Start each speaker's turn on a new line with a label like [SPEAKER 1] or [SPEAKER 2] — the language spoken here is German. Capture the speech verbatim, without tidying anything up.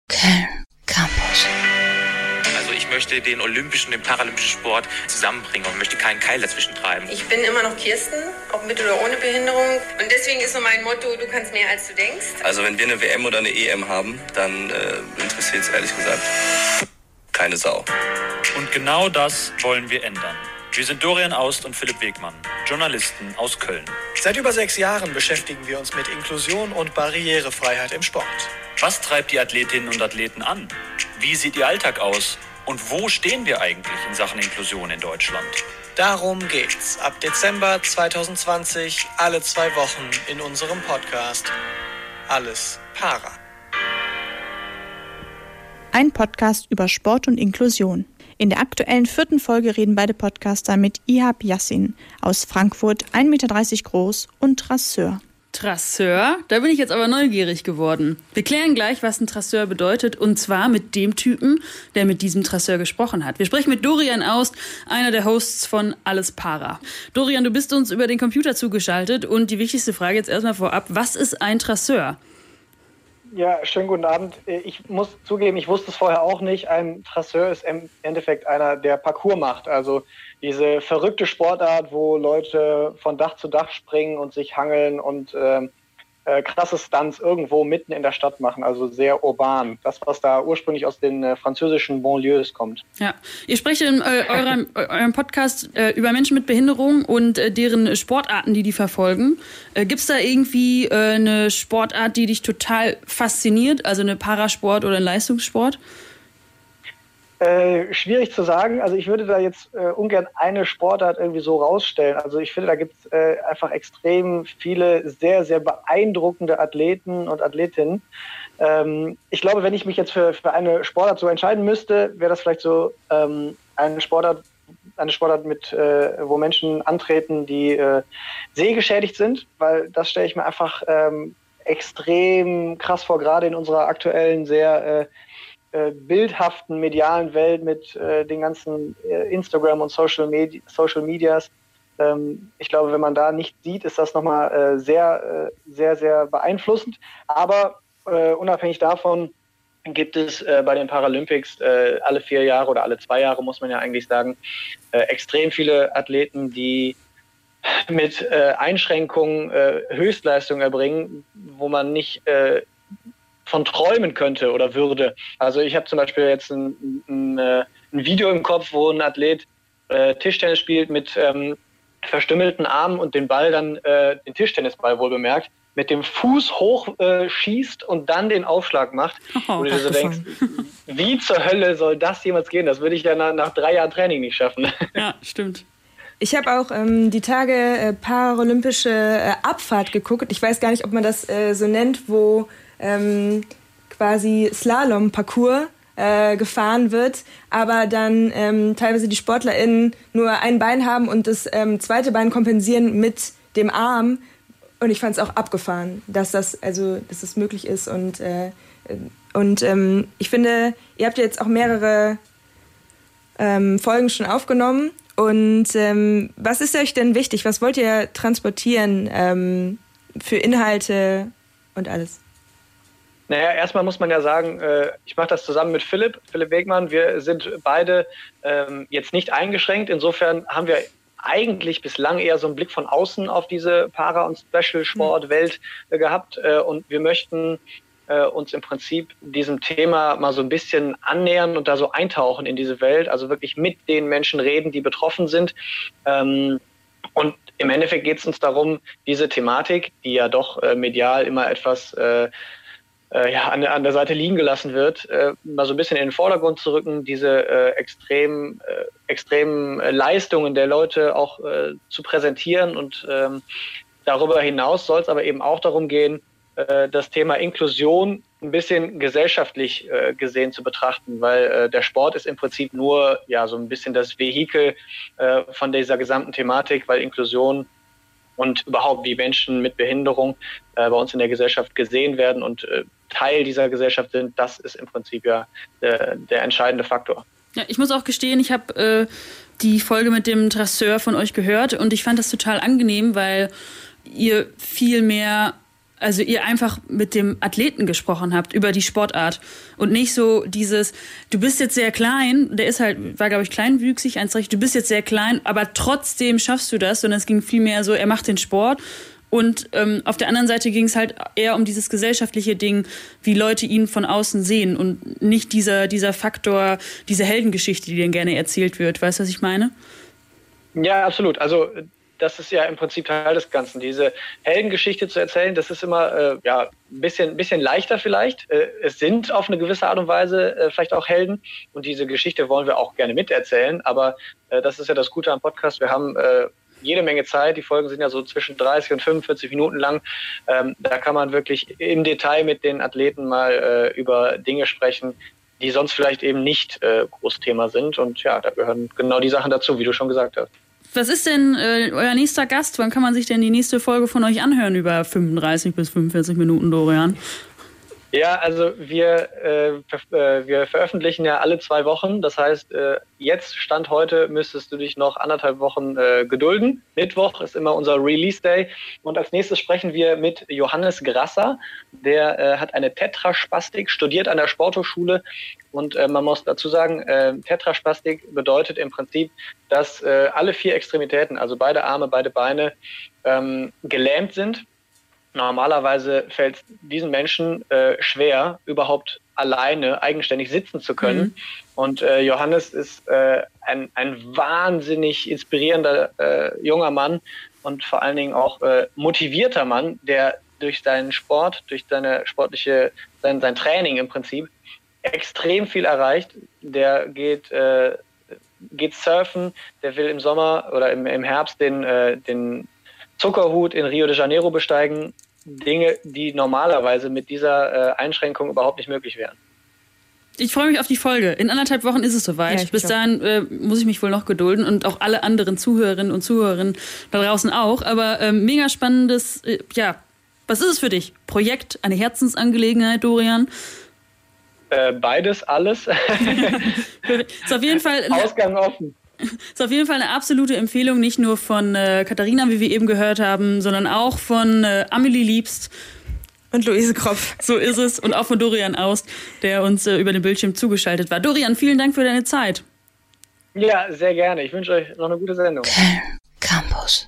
[SPEAKER 1] Köln Campus.
[SPEAKER 2] Also ich möchte den olympischen und den paralympischen Sport zusammenbringen und möchte keinen Keil dazwischen treiben.
[SPEAKER 3] Ich bin immer noch Kirsten, ob mit oder ohne Behinderung. Und deswegen ist so mein Motto, du kannst mehr als du denkst.
[SPEAKER 4] Also wenn wir eine W M oder eine E M haben, dann äh, interessiert es ehrlich gesagt keine Sau.
[SPEAKER 5] Und genau das wollen wir ändern. Wir sind Dorian Aust und Philipp Wegmann, Journalisten aus Köln.
[SPEAKER 6] Seit über sechs Jahren beschäftigen wir uns mit Inklusion und Barrierefreiheit im Sport.
[SPEAKER 5] Was treibt die Athletinnen und Athleten an? Wie sieht ihr Alltag aus? Und wo stehen wir eigentlich in Sachen Inklusion in Deutschland?
[SPEAKER 6] Darum geht's ab Dezember zwanzig zwanzig alle zwei Wochen in unserem Podcast Alles Para.
[SPEAKER 7] Ein Podcast über Sport und Inklusion. In der aktuellen vierten Folge reden beide Podcaster mit Ihab Yassin aus Frankfurt, ein Meter dreißig groß und Trasseur.
[SPEAKER 8] Trasseur? Da bin ich jetzt aber neugierig geworden. Wir klären gleich, was ein Trasseur bedeutet, und zwar mit dem Typen, der mit diesem Trasseur gesprochen hat. Wir sprechen mit Dorian Aust, einer der Hosts von Alles Para. Dorian, du bist uns über den Computer zugeschaltet und die wichtigste Frage jetzt erstmal vorab, was ist ein Trasseur?
[SPEAKER 9] Ja, schönen guten Abend. Ich muss zugeben, ich wusste es vorher auch nicht. Ein Trasseur ist im Endeffekt einer, der Parkour macht. Also diese verrückte Sportart, wo Leute von Dach zu Dach springen und sich hangeln und äh, äh, krasse Stunts irgendwo mitten in der Stadt machen. Also sehr urban. Das, was da ursprünglich aus den äh, französischen Banlieues kommt.
[SPEAKER 8] Ja, ihr sprecht in äh, eurem, eurem Podcast äh, über Menschen mit Behinderung und äh, deren Sportarten, die die verfolgen. Äh, Gibt es da irgendwie äh, eine Sportart, die dich total fasziniert? Also eine Parasport oder ein Leistungssport?
[SPEAKER 9] Äh, schwierig zu sagen. Also ich würde da jetzt äh, ungern eine Sportart irgendwie so rausstellen. Also ich finde, da gibt es äh, einfach extrem viele sehr, sehr beeindruckende Athleten und Athletinnen. Ähm, ich glaube, wenn ich mich jetzt für, für eine Sportart so entscheiden müsste, wäre das vielleicht so ähm, eine Sportart, eine Sportart mit, äh, wo Menschen antreten, die äh, sehgeschädigt sind, weil das stelle ich mir einfach ähm, extrem krass vor, gerade in unserer aktuellen sehr äh, Äh, bildhaften medialen Welt mit äh, den ganzen äh, Instagram und Social, Medi- Social Medias. Ähm, ich glaube, wenn man da nicht sieht, ist das nochmal äh, sehr, äh, sehr, sehr beeinflussend. Aber äh, unabhängig davon gibt es äh, bei den Paralympics äh, alle vier Jahre oder alle zwei Jahre, muss man ja eigentlich sagen, äh, extrem viele Athleten, die mit äh, Einschränkungen äh, Höchstleistungen erbringen, wo man nicht äh, von träumen könnte oder würde. Also ich habe zum Beispiel jetzt ein, ein, ein Video im Kopf, wo ein Athlet äh, Tischtennis spielt mit ähm, verstümmelten Armen und den Ball dann, äh, den Tischtennisball wohl bemerkt, mit dem Fuß hoch äh, schießt und dann den Aufschlag macht. Oh, wo du dir so denkst, wie zur Hölle soll das jemals gehen? Das würde ich ja nach, nach drei Jahren Training nicht schaffen.
[SPEAKER 8] Ja, stimmt.
[SPEAKER 10] Ich habe auch ähm, die Tage äh, paralympische äh, Abfahrt geguckt. Ich weiß gar nicht, ob man das äh, so nennt, wo Ähm, quasi Slalom-Parcours äh, gefahren wird, aber dann ähm, teilweise die SportlerInnen nur ein Bein haben und das ähm, zweite Bein kompensieren mit dem Arm. Und ich fand es auch abgefahren, dass das also dass das möglich ist. Und, äh, und ähm, ich finde, ihr habt jetzt auch mehrere ähm, Folgen schon aufgenommen. Und ähm, was ist euch denn wichtig? Was wollt ihr transportieren ähm, für Inhalte und alles?
[SPEAKER 9] Naja, erstmal muss man ja sagen, äh, ich mache das zusammen mit Philipp, Philipp Wegmann. Wir sind beide ähm, jetzt nicht eingeschränkt. Insofern haben wir eigentlich bislang eher so einen Blick von außen auf diese Para- und Special-Sport-Welt äh, gehabt. Äh, und wir möchten äh, uns im Prinzip diesem Thema mal so ein bisschen annähern und da so eintauchen in diese Welt. Also wirklich mit den Menschen reden, die betroffen sind. Ähm, und im Endeffekt geht es uns darum, diese Thematik, die ja doch äh, medial immer etwas äh, Äh, ja, an, an der Seite liegen gelassen wird, äh, mal so ein bisschen in den Vordergrund zu rücken, diese äh, extrem, äh, extremen äh, Leistungen der Leute auch äh, zu präsentieren. Und ähm, darüber hinaus soll es aber eben auch darum gehen, äh, das Thema Inklusion ein bisschen gesellschaftlich äh, gesehen zu betrachten, weil äh, der Sport ist im Prinzip nur ja so ein bisschen das Vehikel äh, von dieser gesamten Thematik, weil Inklusion und überhaupt wie Menschen mit Behinderung äh, bei uns in der Gesellschaft gesehen werden und äh, Teil dieser Gesellschaft sind, das ist im Prinzip ja äh, der entscheidende Faktor.
[SPEAKER 8] Ja, ich muss auch gestehen, ich habe äh, die Folge mit dem Trasseur von euch gehört und ich fand das total angenehm, weil ihr viel mehr also ihr einfach mit dem Athleten gesprochen habt über die Sportart und nicht so dieses, du bist jetzt sehr klein, der ist halt, war glaube ich kleinwüchsig, eins Komma drei, du bist jetzt sehr klein, aber trotzdem schaffst du das, sondern es ging vielmehr so, er macht den Sport und ähm, auf der anderen Seite ging es halt eher um dieses gesellschaftliche Ding, wie Leute ihn von außen sehen und nicht dieser, dieser Faktor, diese Heldengeschichte, die denen gerne erzählt wird. Weißt du, was ich meine?
[SPEAKER 9] Ja, absolut. Also das ist ja im Prinzip Teil des Ganzen. Diese Heldengeschichte zu erzählen, das ist immer äh, ja, ein bisschen, bisschen leichter vielleicht. Äh, es sind auf eine gewisse Art und Weise äh, vielleicht auch Helden und diese Geschichte wollen wir auch gerne miterzählen. Aber äh, das ist ja das Gute am Podcast. Wir haben äh, jede Menge Zeit. Die Folgen sind ja so zwischen dreißig und fünfundvierzig Minuten lang. Ähm, da kann man wirklich im Detail mit den Athleten mal äh, über Dinge sprechen, die sonst vielleicht eben nicht äh, Großthema sind. Und ja, da gehören genau die Sachen dazu, wie du schon gesagt hast.
[SPEAKER 8] Was ist denn äh, euer nächster Gast? Wann kann man sich denn die nächste Folge von euch anhören über fünfunddreißig bis fünfundvierzig Minuten, Dorian?
[SPEAKER 9] Ja, also wir, äh, ver- äh, wir veröffentlichen ja alle zwei Wochen. Das heißt, äh, jetzt, Stand heute, müsstest du dich noch anderthalb Wochen äh, gedulden. Mittwoch ist immer unser Release-Day. Und als nächstes sprechen wir mit Johannes Grasser. Der äh, hat eine Tetraspastik, studiert an der Sporthochschule. Und äh, man muss dazu sagen, äh, Tetraspastik bedeutet im Prinzip, dass äh, alle vier Extremitäten, also beide Arme, beide Beine, ähm, gelähmt sind. Normalerweise fällt es diesen Menschen äh, schwer, überhaupt alleine eigenständig sitzen zu können. Mhm. Und äh, Johannes ist äh, ein, ein wahnsinnig inspirierender äh, junger Mann und vor allen Dingen auch äh, motivierter Mann, der durch seinen Sport, durch seine sportliche, sein, sein Training im Prinzip extrem viel erreicht. Der geht, äh, geht surfen, der will im Sommer oder im, im Herbst den, äh, den Zuckerhut in Rio de Janeiro besteigen. Dinge, die normalerweise mit dieser äh, Einschränkung überhaupt nicht möglich wären.
[SPEAKER 8] Ich freue mich auf die Folge. In anderthalb Wochen ist es soweit. Ja, Bis dahin äh, muss ich mich wohl noch gedulden und auch alle anderen Zuhörerinnen und Zuhörer da draußen auch. Aber äh, mega spannendes, äh, ja, was ist es für dich? Projekt, eine Herzensangelegenheit, Dorian?
[SPEAKER 9] Äh, beides, alles.
[SPEAKER 8] Ist auf jeden Fall
[SPEAKER 9] Ausgang offen.
[SPEAKER 8] Ist auf jeden Fall eine absolute Empfehlung, nicht nur von äh, Katharina, wie wir eben gehört haben, sondern auch von äh, Amelie Liebst.
[SPEAKER 10] Und Luise Kropf.
[SPEAKER 8] So ist es. Und auch von Dorian Aust, der uns äh, über den Bildschirm zugeschaltet war. Dorian, vielen Dank für deine Zeit.
[SPEAKER 9] Ja, sehr gerne. Ich wünsche euch noch eine gute Sendung.